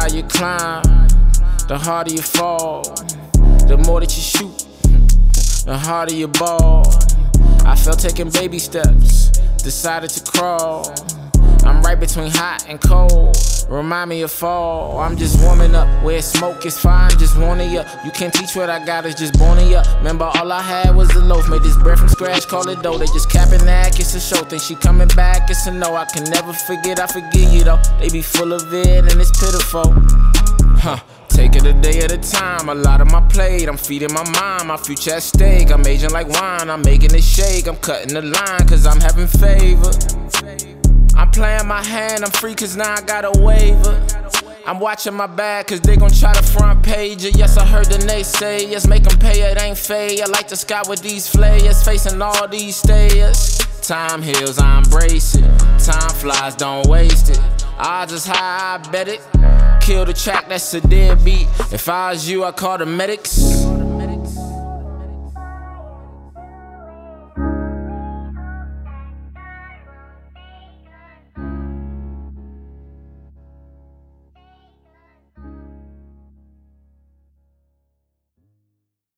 higher you climb, the harder you fall. The more that you shoot, the harder you ball. I felt taking baby steps, decided to crawl. I'm right between hot and cold, remind me of fall. I'm just warming up, where smoke is fire, I'm just warning ya. You can't teach what I got, it's just born in ya. Remember all I had was a loaf, made this bread from scratch, call it dough. They just capping that, it's a show, think she coming back, it's a no. I can never forget, I forgive you though. They be full of it and it's pitiful. Take it a day at a time, a lot on my plate. I'm feeding my mind, my future at stake. I'm aging like wine, I'm making it shake. I'm cutting the line, cause I'm having favor. I'm playing my hand, I'm free cause now I got a waiver. I'm watching my back cause they gon' try to front page it. Yes, I heard the naysayers, make them pay it ain't fair. I like the sky with these flayers, facing all these stayers. Time heals, I embrace it. Time flies, don't waste it. Odds is high, I bet it. Kill the track, that's a deadbeat. If I was you, I'd call the medics.